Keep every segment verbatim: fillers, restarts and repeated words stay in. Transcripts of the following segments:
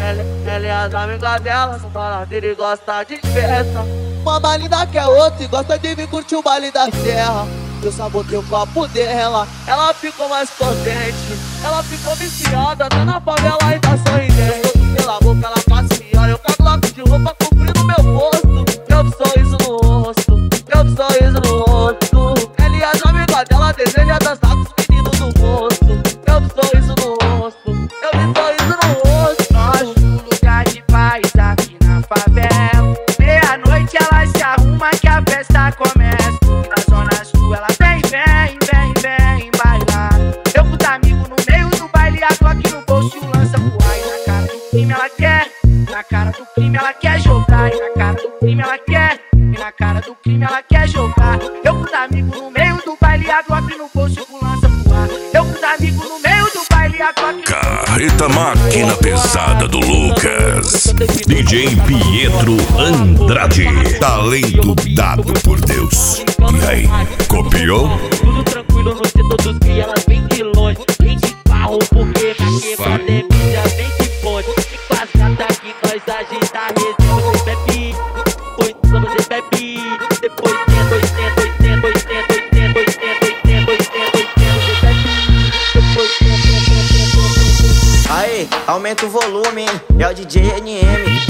Ela, ela e as amigas dela são baladeiras e gosta de festa. Uma balinda que é outra e gosta de vir curtir o baile da terra. Eu sabotei o copo dela, ela ficou mais contente. Ela ficou viciada, tá na favela e tá sorridente. Pela boca ela passeia, eu cago logo de roupa cobrindo meu rosto. Eu vi sorriso no rosto, eu vi sorriso no rosto. Ela e as amigas dela desejam dançar com os meninos no rosto. Eu vi sorriso no rosto, eu vi sorriso no rosto. Nosso lugar de paz aqui na favela. Meia-noite ela se arruma que a festa começa. Na zona sul ela vem, vem, vem, vem bailar. Eu com os amigos no meio do baile, a Glock no bolso e o lança voar. E na cara do crime ela quer, na cara do crime ela quer jogar. E na cara do crime ela quer, e na cara do crime ela quer jogar. Eu com os amigos no meio do baile, a Glock no bolso e o lança voar. Eu com os amigos no meio do baile, a Glock no Carreta Máquina Pesada do Lucas, D J Pietro Andrade, talento dado por Deus. E aí, copiou? Tudo tranquilo no setor dos que elas vêm de longe. Vem de carro porque na quebrada é mídia, vem de bonde. E com as gatas que nós agita a resenha. Você bebe, depois você bebe. Depois tenta, oitenta, oitenta, oitenta, oitenta, oitenta, oitenta, oitenta, oitenta. Você bebe, depois tenta, oitenta, oitenta. Aí, aumenta o volume, hein? É o D J N M.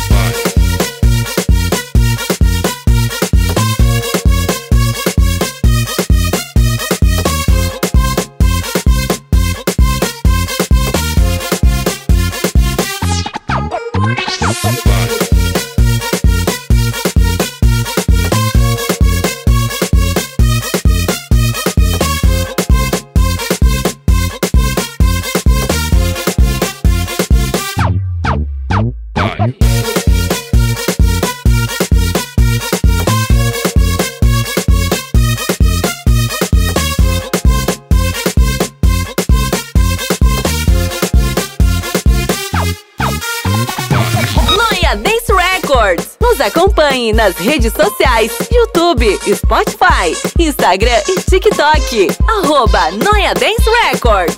Nos acompanhe nas redes sociais, YouTube, Spotify, Instagram e TikTok. Arroba Noia Dance Record.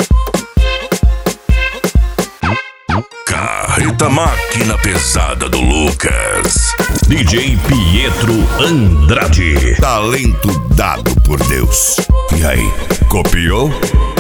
Carreta Máquina Pesada do Lucas, D J Pietro Andrade, talento dado por Deus. E aí, copiou?